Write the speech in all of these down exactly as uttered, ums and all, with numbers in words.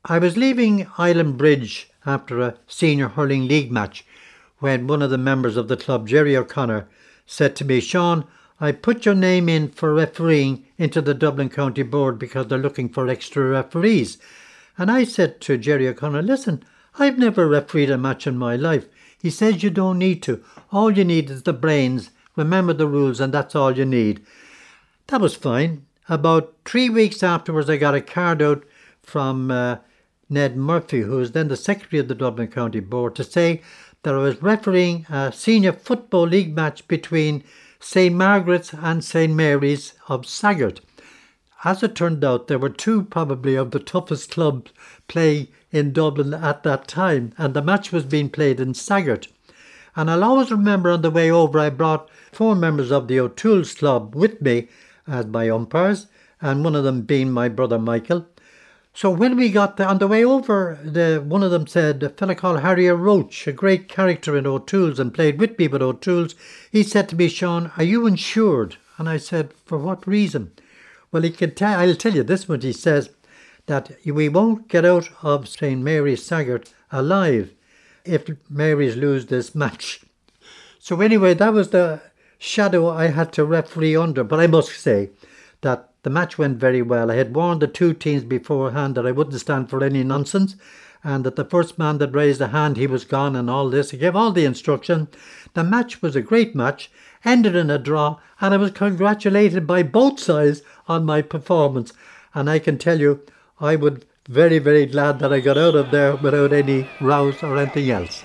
I was leaving Island Bridge after a senior hurling league match when one of the members of the club, Jerry O'Connor, said to me, Sean, I put your name in for refereeing into the Dublin County Board because they're looking for extra referees. And I said to Jerry O'Connor, listen, I've never refereed a match in my life. He says you don't need to. All you need is the brains. Remember the rules and that's all you need. That was fine. About three weeks afterwards, I got a card out from uh, Ned Murphy, who was then the secretary of the Dublin County Board, to say that I was refereeing a senior football league match between Saint Margaret's and Saint Mary's of Saggart. As it turned out, there were two probably of the toughest clubs playing in Dublin at that time, and the match was being played in Saggart. And I'll always remember on the way over, I brought four members of the O'Toole's club with me as my umpires, and one of them being my brother Michael. So when we got there, on the way over, the, one of them said, a fella called Harry Roach, a great character in O'Toole's and played with me with O'Toole's, he said to me, Sean, are you insured? And I said, for what reason? Well, he can tell, I'll tell you this much. He says that we won't get out of Saint Mary's Saggart alive if Mary's lose this match. So anyway, that was the shadow I had to referee under. But I must say that the match went very well. I had warned the two teams beforehand that I wouldn't stand for any nonsense, and that the first man that raised a hand, he was gone and all this. I gave all the instruction. The match was a great match, ended in a draw, and I was congratulated by both sides on my performance. And I can tell you, I was very, very glad that I got out of there without any rows or anything else.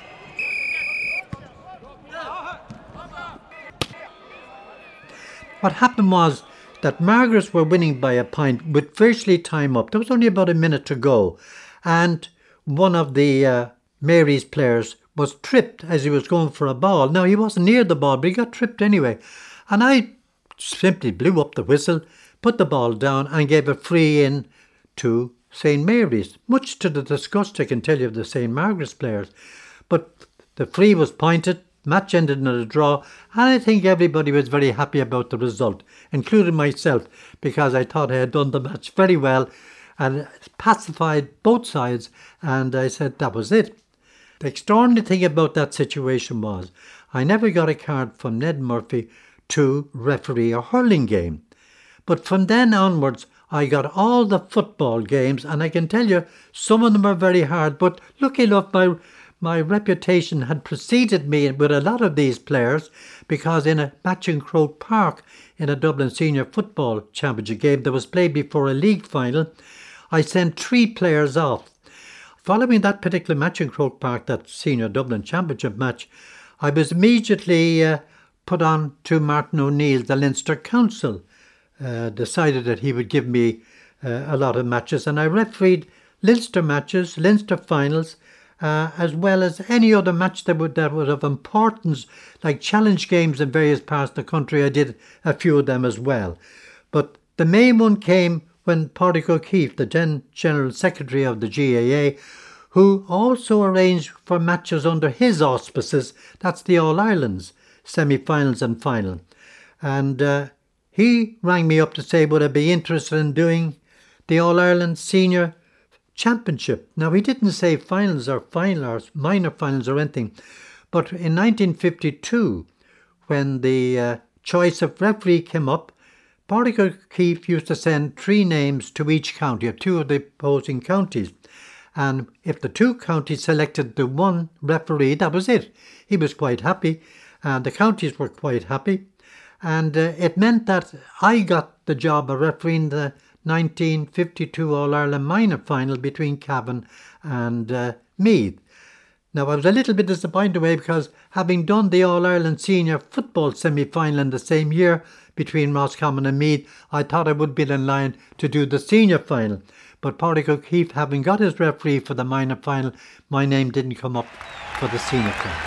What happened was that Margaret's were winning by a point with virtually time up. There was only about a minute to go. And one of the uh, Mary's players was tripped as he was going for a ball. Now, he wasn't near the ball, but he got tripped anyway. And I simply blew up the whistle, put the ball down and gave a free in to Saint Mary's, much to the disgust, I can tell you, of the Saint Margaret's players. But the free was pointed, match ended in a draw, and I think everybody was very happy about the result, including myself, because I thought I had done the match very well and pacified both sides, and I said that was it. The extraordinary thing about that situation was I never got a card from Ned Murphy to referee a hurling game. But from then onwards, I got all the football games, and I can tell you, some of them were very hard, but lucky enough, my my reputation had preceded me with a lot of these players, because in a match in Croke Park, in a Dublin Senior Football Championship game that was played before a league final, I sent three players off. Following that particular match in Croke Park, that Senior Dublin Championship match, I was immediately uh, put on to Martin O'Neill, the Leinster Council. Uh, decided that he would give me uh, a lot of matches, and I refereed Leinster matches, Leinster finals, uh, as well as any other match that would that was of importance, like challenge games in various parts of the country. I did a few of them as well. But the main one came when Pádraig O'Keefe, the then General Secretary of the G A A, who also arranged for matches under his auspices, that's the All-Irelands, semi-finals and final. And uh, he rang me up to say, would I be interested in doing the All-Ireland Senior Championship? Now, he didn't say finals or final or minor finals or anything. But in nineteen fifty-two, when the uh, choice of referee came up, Pádraig O'Keefe used to send three names to each county, of two of the opposing counties. And if the two counties selected the one referee, that was it. He was quite happy, and the counties were quite happy. And uh, it meant that I got the job of refereeing the nineteen fifty-two All-Ireland minor final between Cavan and uh, Meath. Now, I was a little bit disappointed away because having done the All-Ireland senior football semi-final in the same year between Roscommon and Meath, I thought I would be in line to do the senior final. But Pádraig O'Keefe, having got his referee for the minor final, my name didn't come up for the senior final.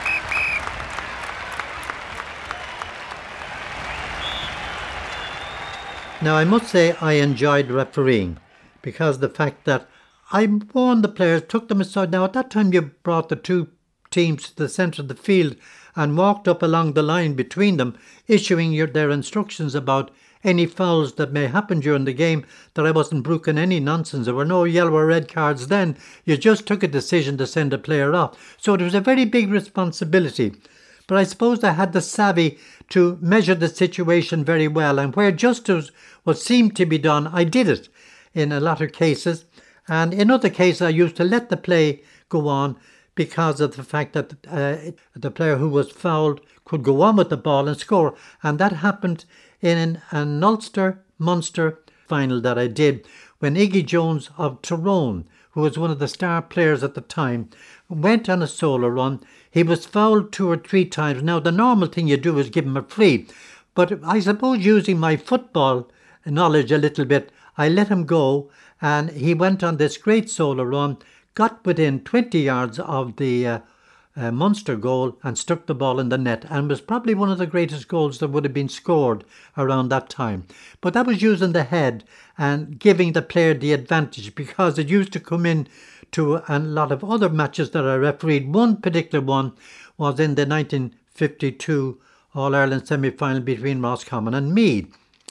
Now, I must say I enjoyed refereeing because the fact that I warned the players, took them aside. Now, at that time, you brought the two teams to the centre of the field and walked up along the line between them, issuing your, their instructions about any fouls that may happen during the game, that I wasn't broken any nonsense. There were no yellow or red cards then. You just took a decision to send a player off. So it was a very big responsibility. But I suppose I had the savvy to measure the situation very well, and where justice was seemed to be done, I did it in a lot of cases. And in other cases, I used to let the play go on because of the fact that uh, the player who was fouled could go on with the ball and score. And that happened in an Ulster-Munster final that I did when Iggy Jones of Tyrone, who was one of the star players at the time, went on a solo run. He was fouled two or three times. Now, the normal thing you do is give him a free. But I suppose using my football knowledge a little bit, I let him go, and he went on this great solo run, got within twenty yards of the uh, uh, Munster goal and stuck the ball in the net, and was probably one of the greatest goals that would have been scored around that time. But that was using the head and giving the player the advantage, because it used to come in to a lot of other matches that I refereed. One particular one was in the nineteen fifty-two All-Ireland semi-final between Roscommon and Meath.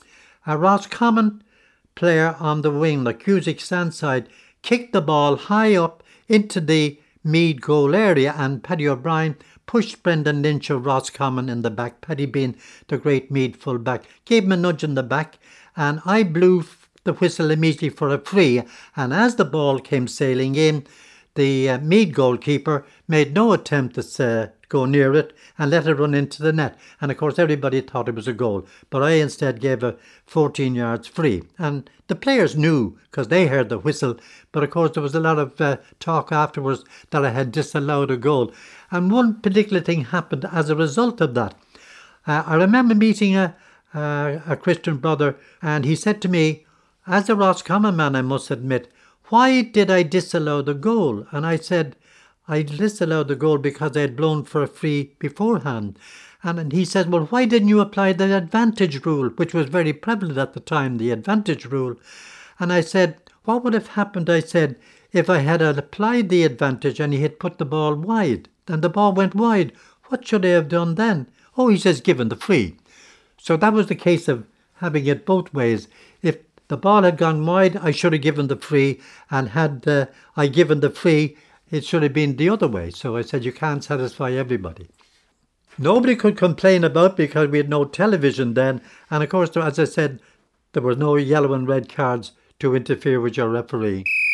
A Roscommon player on the wing, the Cusick Sandside, kicked the ball high up into the Meath goal area, and Paddy O'Brien pushed Brendan Lynch of Roscommon in the back, Paddy being the great Meath full-back, gave him a nudge in the back, and I blew the whistle immediately for a free. And as the ball came sailing in, the uh, Meath goalkeeper made no attempt to uh, go near it and let it run into the net. And of course everybody thought it was a goal, but I instead gave a fourteen yards free. And the players knew because they heard the whistle, but of course there was a lot of uh, talk afterwards that I had disallowed a goal. And one particular thing happened as a result of that. Uh, I remember meeting a, a, a Christian brother, and he said to me, as a Roscommon man, I must admit, why did I disallow the goal? And I said, I disallowed the goal because I had blown for a free beforehand. And, and he said, well, why didn't you apply the advantage rule, which was very prevalent at the time, the advantage rule? And I said, what would have happened, I said, if I had applied the advantage and he had put the ball wide, and the ball went wide? What should I have done then? Oh, he says, given the free. So that was the case of having it both ways. If the ball had gone wide, I should have given the free, and had uh, I given the free, it should have been the other way. So I said, you can't satisfy everybody. Nobody could complain about, because we had no television then, and of course, as I said, there were no yellow and red cards to interfere with your referee.